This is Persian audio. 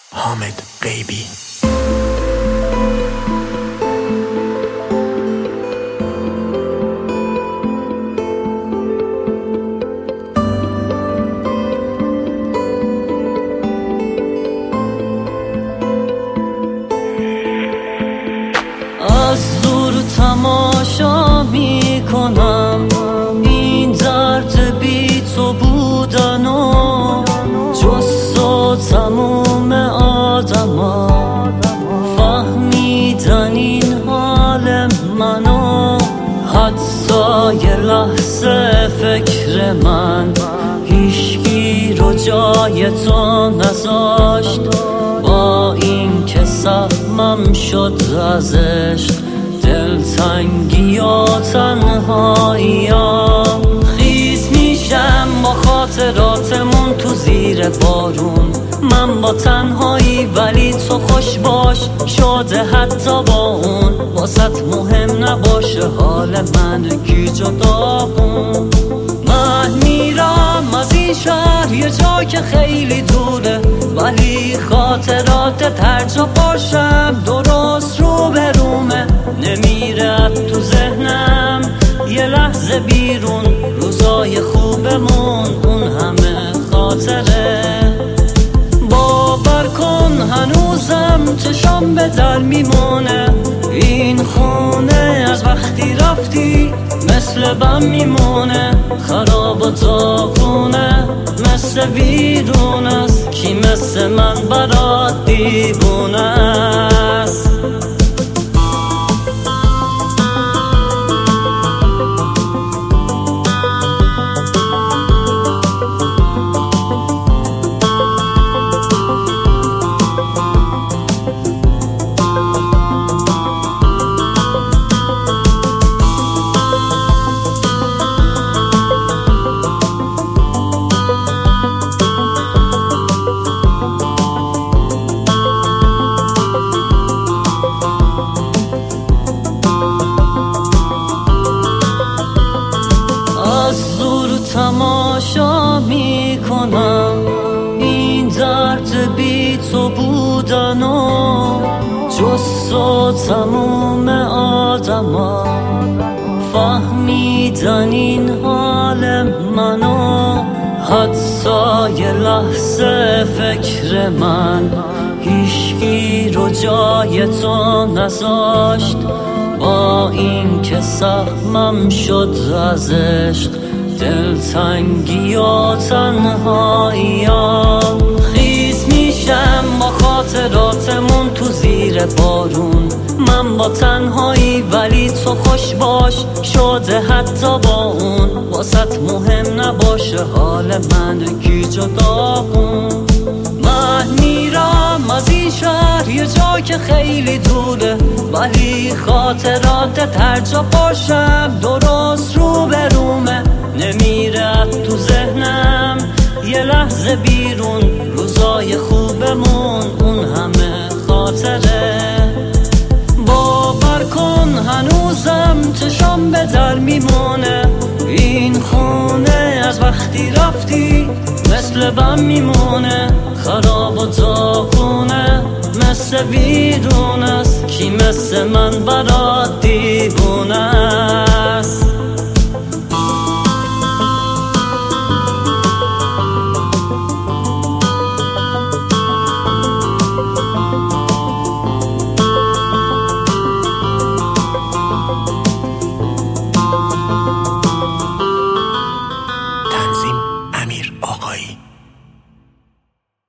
حامد غیبی. از دور تماشا می کنم این درد بی تو بودن و جز تموم آدما فهمیدن این حال منو. حتی یه لحظه فکر من هیچکی رو جای تو نذاشت، با این که سهمم شد از عشق دلتنگی و تنهایی. خیس میشم با خاطراتمون تو زیر بارون، من با تنهایی ولی تو خوش باش شده حتی با اون. واسط مهم نباشه حال من کی جداغون. من میرم از این شهر یه جا که خیلی دوره، ولی خاطرات هر جا باشم درست رو برومه. نمیره تو ذهنم یه لحظه بیرون، روزای خوبمون اون همه خاطره. باور کن هنوزم چشام به در میمونه، این خونه از وقتی رفتی مثل بم میمونه. خراب و داغونه مثل ویرون است، کی مثل من برات دیوونه است. تماشا می کنم این درد بی تو بودن و جز تو تموم آدما فهمیدن این حال منو. حتی یه لحظه فکر من هیچکی رو جای تو نذاشت، با این که سهمم شد از عشق دلتنگی و تنهایی. خیس میشم با خاطراتمون تو زیر بارون، من با تنهایی ولی تو خوش باش شده حتی با اون. واسط مهم نباشه حال من کی جداغون. من میرم از این شهر یه جا که خیلی دوره، ولی خاطرات هر جا باشم درست رو برومه. نمیره تو ذهنم یه لحظه بیرون، روزای خوبمون اون همه خاطره. باور کن هنوزم چشام به در میمونه، این خونه از وقتی رفتی مثل بم میمونه. خراب و داغونه مثل ویرون است، کی مثل من برات دیوونه است. تنظیم امیر آقایی.